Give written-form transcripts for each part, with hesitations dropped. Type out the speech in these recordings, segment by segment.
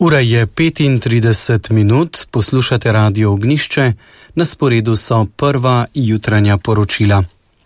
Ura je 35 minut, poslušate Radio Ognjišče, na sporedu so prva jutranja poročila.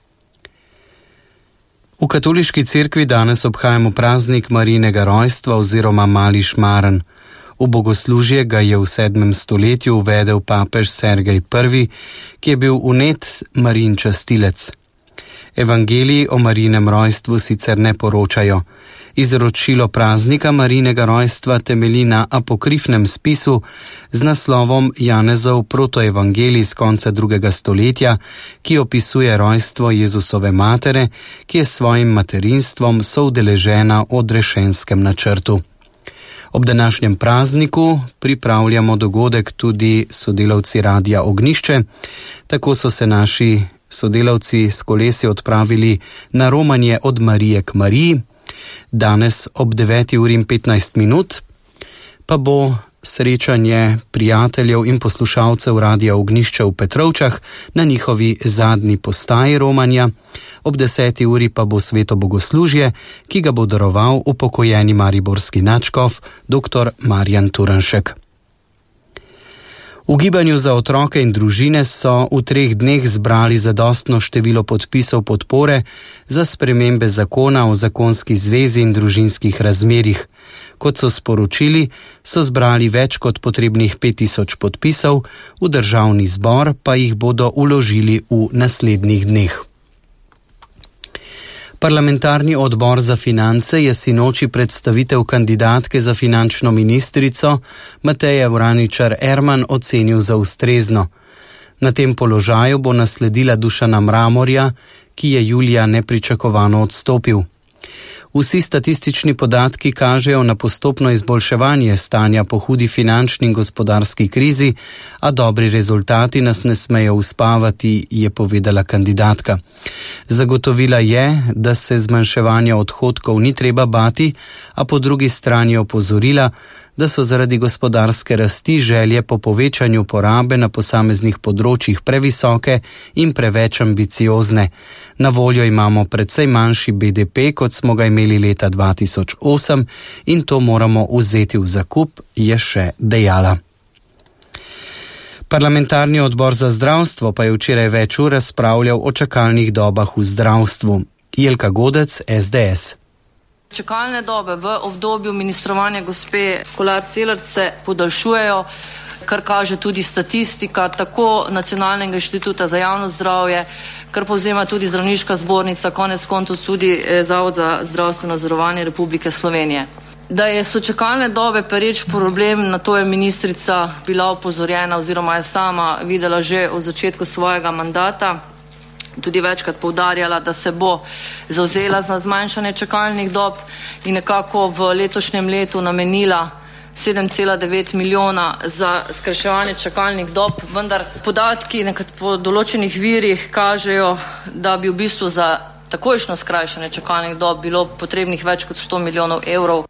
V katoliški cerkvi danes obhajamo praznik Marijinega rojstva oziroma Mali šmaren. V bogoslužje ga je v 7. stoletju uvedel papež Sergej I., ki je bil vnet Marijin častilec. Evangeliji o Marijinem rojstvu sicer ne poročajo. Izročilo praznika Marijinega rojstva temelji na apokrifnem spisu z naslovom Janezov protoevangelij z konca 2. stoletja, ki opisuje rojstvo Jezusove matere, ki je s svojim materinstvom soudeležena v odrešenskem načrtu. Ob današnjem prazniku pripravljamo dogodek tudi sodelavci Radia Ognjišče. Tako so se naši sodelavci s kolesi odpravili na romanje od Marije k Mariji. Danes ob 9:15 pa bo srečanje prijateljev in poslušalcev Radia Ognjišče v Petrovčah na njihovi zadnji postaji romanja. Ob 10. pa bo sveto bogoslužje, ki ga bo daroval upokojeni mariborski nadškof dr. Marjan Turnšek. V Gibanju za otroke in družine so v 3 dneh zbrali zadostno število podpisov podpore za spremembe zakona o zakonski zvezi in družinskih razmerjih. Kot so sporočili, so zbrali več kot potrebnih 5000 podpisov, v državni zbor pa jih bodo vložili v naslednjih dneh. Parlamentarni odbor za finance je sinoči predstavitev kandidatke za finančno ministrico Mateje Vraničar Erman ocenil za ustrezno. Na tem položaju bo nasledila Dušana Mramorja, ki je julija nepričakovano odstopil. Vsi statistični podatki kažejo na postopno izboljševanje stanja po hudi finančni in gospodarski krizi, a dobri rezultati nas ne smejo uspavati, je povedala kandidatka. Zagotovila je, da se zmanjševanja odhodkov ni treba bati, a po drugi strani opozorila, da so zaradi gospodarske rasti želje po povečanju porabe na posameznih področjih previsoke in preveč ambiciozne. Na voljo imamo precej manjši BDP, kot smo ga imeli leta 2008 in to moramo vzeti v zakup, je še dejala. Parlamentarni odbor za zdravstvo pa je včeraj več ur razpravljal o čakalnih dobah v zdravstvu. Jelka Godec, SDS. Čakalne dobe v obdobju ministrovanja gospe Kolar Celarc se podaljšujejo, kar kaže tudi statistika tako Nacionalnega inštituta za javno zdravje, kar povzema tudi Zdravniška zbornica, konec koncev tudi Zavod za zdravstveno zavarovanje Republike Slovenije. Da so čakalne dobe pereč problem, na to je ministrica bila opozorjena oziroma je sama videla že od začetku svojega mandata. Tudi večkrat poudarjala, da se bo zavzela za zmanjšanje čakalnih dob in nekako v letošnjem letu namenila 7,9 milijona za skrajševanje čakalnih dob, vendar podatki po določenih virih kažejo, da bi v bistvu za takojšnjo skrajšanje čakalnih dob bilo potrebnih več kot 100 milijonov evrov.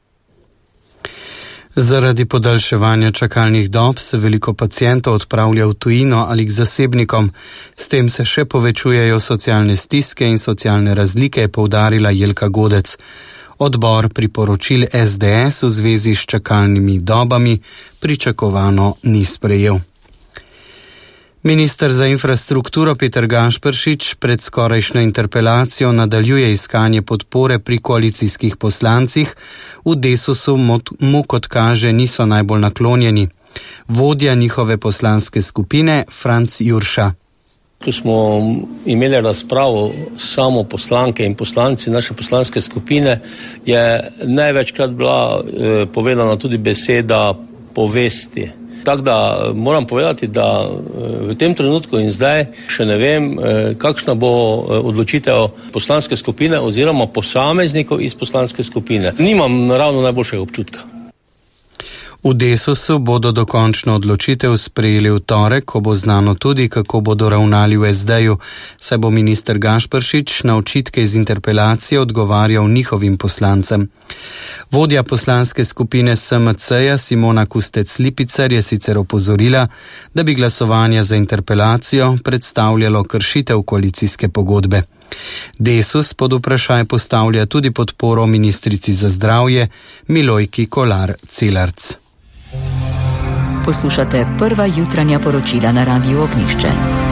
Zaradi podaljševanja čakalnih dob se veliko pacientov odpravlja v tujino ali k zasebnikom. S tem se še povečujejo socialne stiske in socialne razlike, je poudarila Jelka Godec. Odbor priporočil SDS v zvezi s čakalnimi dobami pričakovano ni sprejel. Minister za infrastrukturo Peter Gašperšič pred skorajšnjo interpelacijo nadaljuje iskanje podpore pri koalicijskih poslancih. V Desusu mu, kot kaže, niso najbolj naklonjeni. Vodja njihove poslanske skupine Franc Jurša. Ko smo imeli razpravo samo poslanke in poslanci naše poslanske skupine, je največkrat bila povedana tudi beseda povesti. Tako da moram povedati, da v tem trenutku in zdaj še ne vem, kakšna bo odločitev poslanske skupine oziroma posameznikov iz poslanske skupine. Nimam ravno najboljšega občutka. V Desusu bodo dokončno odločitev sprejeli v torek, ko bo znano tudi, kako bodo ravnali v SD-ju, saj bo minister Gašperšič na očitke iz interpelacije odgovarjal njihovim poslancem. Vodja poslanske skupine SMC-ja Simona Kustec-Lipicer je sicer opozorila, da bi glasovanje za interpelacijo predstavljalo kršitev koalicijske pogodbe. Desus pod vprašaj postavlja tudi podporo ministrici za zdravje Milojki Kolar Celarc. Poslušate prva jutranja poročila na Radiu Ognjišče.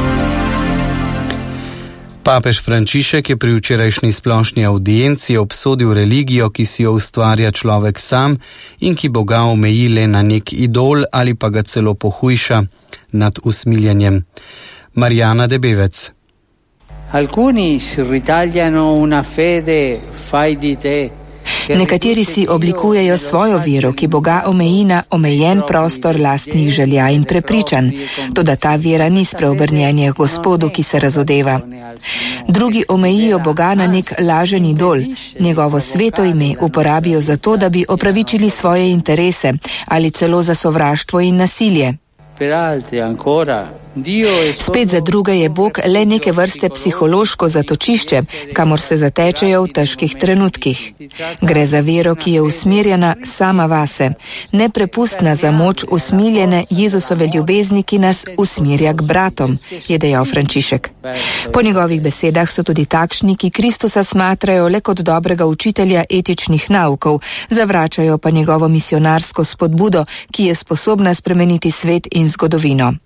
Papež Frančišek je pri včerajšnji splošni audienci obsodil religijo, ki si jo ustvarja človek sam in ki Boga omeji le na nek idol ali pa ga celo pohujša nad usmiljenjem. Marjana Debevec. Alcuni si ritagliano una fede fai di te. Nekateri si oblikujejo svojo vero, ki Boga omeji na omejen prostor lastnih želja in prepričanj, toda ta vera ni spreobrnjenje Gospodu, ki se razodeva. Drugi omejijo Boga na nek lažen idol, njegovo sveto ime uporabijo za to, da bi opravičili svoje interese ali celo za sovraštvo in nasilje. Spet za druge je Bog le neke vrste psihološko zatočišče, kamor se zatečejo v težkih trenutkih. Gre za vero, ki je usmerjena sama vase, neprepustna za moč usmiljene Jezusove ljubezni, ki nas usmerja k bratom, je dejal Frančišek. Po njegovih besedah so tudi takšni, ki Kristusa smatrajo le kot dobrega učitelja etičnih naukov, zavračajo pa njegovo misionarsko spodbudo, ki je sposobna spremeniti svet in zgodovino.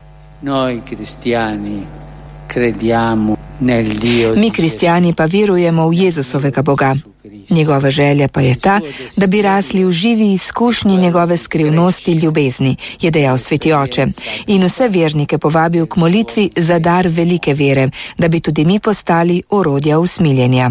Mi kristjani pa verujemo v Jezusovega Boga. Njegova želja pa je ta, da bi rasli v živi izkušnji njegove skrivnosti ljubezni, je dejal sveti oče, in vse vernike povabil k molitvi za dar velike vere, da bi tudi mi postali orodja usmiljenja.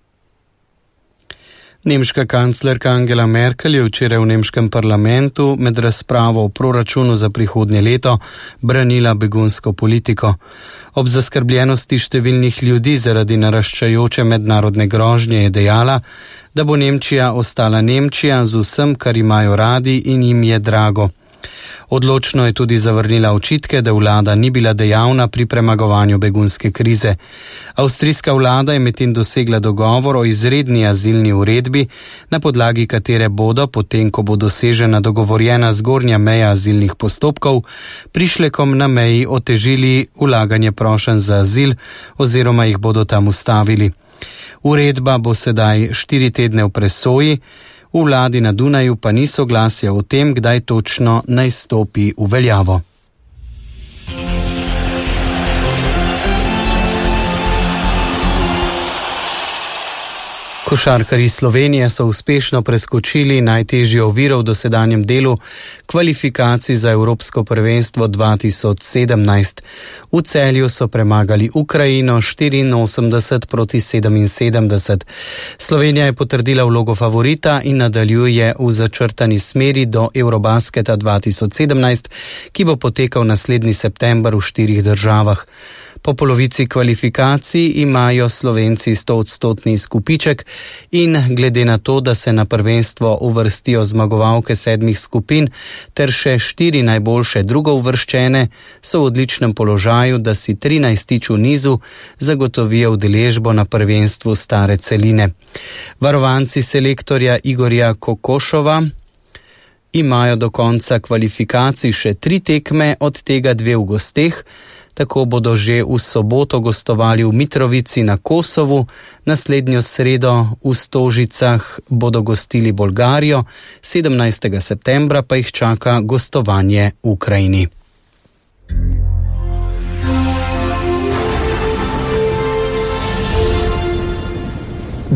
Nemška kanclerka Angela Merkel je včeraj v nemškem parlamentu med razpravo o proračunu za prihodnje leto branila begunsko politiko. Ob zaskrbljenosti številnih ljudi zaradi naraščajoče mednarodne grožnje je dejala, da bo Nemčija ostala Nemčija z vsem, kar imajo radi in jim je drago. Odločno je tudi zavrnila očitke, da vlada ni bila dejavna pri premagovanju begunske krize. Avstrijska vlada je medtem dosegla dogovor o izredni azilni uredbi, na podlagi katere bodo, potem ko bo dosežena dogovorjena zgornja meja azilnih postopkov, prišlekom na meji otežili vlaganje prošenj za azil oziroma jih bodo tam ustavili. Uredba bo sedaj 4 tedne v presoji, v vladi na Dunaju pa ni soglasja o tem, kdaj točno naj stopi v veljavo. Košarkarji Slovenije so uspešno preskočili najtežjo oviro v dosedanjem delu kvalifikacij za Evropsko prvenstvo 2017. V Celju so premagali Ukrajino 84-77. Slovenija je potrdila vlogo favorita in nadaljuje v začrtani smeri do Eurobasketa 2017, ki bo potekal naslednji september v 4 državah. Po polovici kvalifikacij imajo Slovenci 100% izkupiček in glede na to, da se na prvenstvo uvrstijo zmagovalke 7 skupin ter še 4 najboljše drugouvrščene, so v odličnem položaju, da si 13. v nizu zagotovijo udeležbo na prvenstvu stare celine. Varovanci selektorja Igorja Kokošova imajo do konca kvalifikacij še 3 tekme, od tega 2 v gosteh. Tako bodo že v soboto gostovali v Mitrovici na Kosovu, naslednjo sredo v Stožicah bodo gostili Bolgarijo, 17. septembra pa jih čaka gostovanje v Ukrajini.